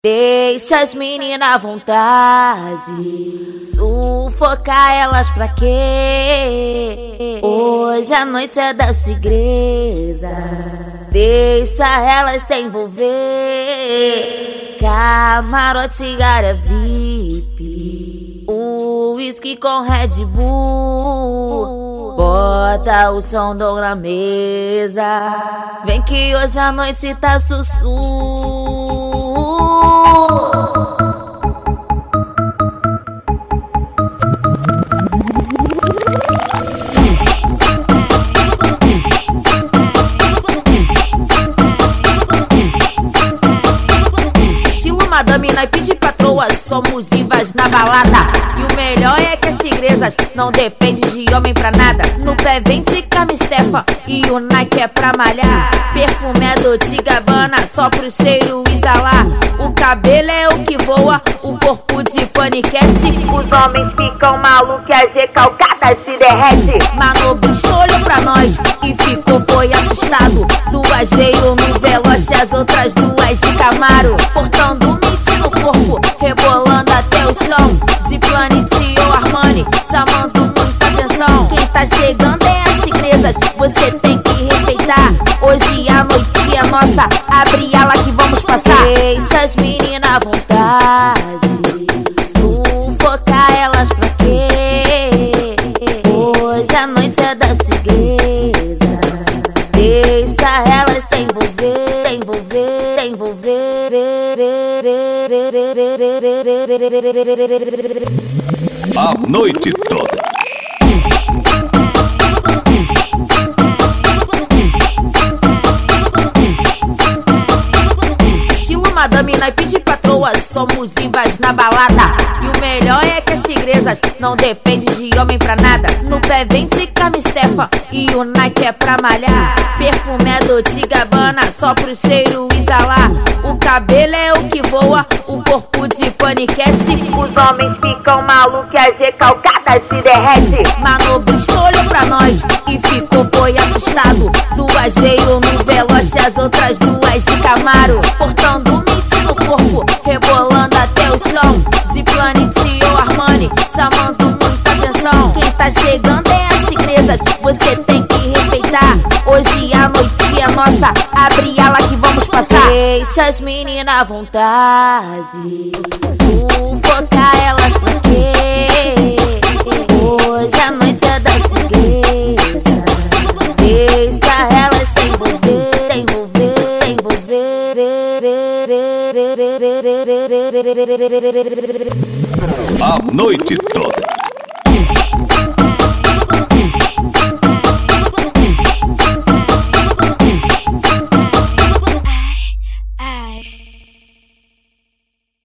Deixa as meninas à vontade, sufocar elas pra quê? Hoje a noite é das tigresas, deixa elas se envolver. Camarote, área VIP, uísque com Red Bull. Bota o som na mesa, vem que hoje a noite tá sussurro. Estilo madame, naipe de patroa, somos divas na balada. E o melhor é que as tigresas não dependem de homem pra nada. No pé vem de Camistefa e o Nike é pra malhar. Perfume é Dolce & Gabbana, só pro cheiro exalar. O cabelo é o que voa, o corpo de paniquete. Os homens ficam malucos e as recalcadas se derrete. Manobrou olhou pra nós e foi assustado. Duas veio no Veloce, as outras duas de Camaro. Portando mix no corpo, rebolando até o chão. De Planete ou Armani, chamando muita atenção. Quem tá chegando é as tigresas, você tem que respeitar. Hoje a noite é nossa, abre ela que vamos passar. Deixa as meninas à vontade, sufocar elas pra quê? Hoje a noite é das tigresas, deixa elas se envolver, se envolver, se envolver. A noite toda. Madame, naipe de patroa, somos divas na balada. E o melhor é que as tigresas não dependem de homem pra nada. No pé vem de Camistefa e o Nike é pra malhar. Perfume é Dolce & Gabbana, só pro cheiro exalar. O cabelo é o que voa, o corpo de paniquete. Os homens ficam malucos e as recalcadas se derrete. Manobrou olhou pra nós e foi assustado. Duas veio no Veloce, as outras duas de Camaro. Portando no corpo, rebolando até o chão. De Planete ou Armani, chamando muita atenção. Quem tá chegando é as tigresas, você tem que respeitar. Hoje a noite é nossa, abre ela que vamos passar. Deixa as meninas à vontade, sufocar elas pra quê? Hoje a noite é das tigresas, deixa elas se envolver, se envolver, se envolver. A noite toda.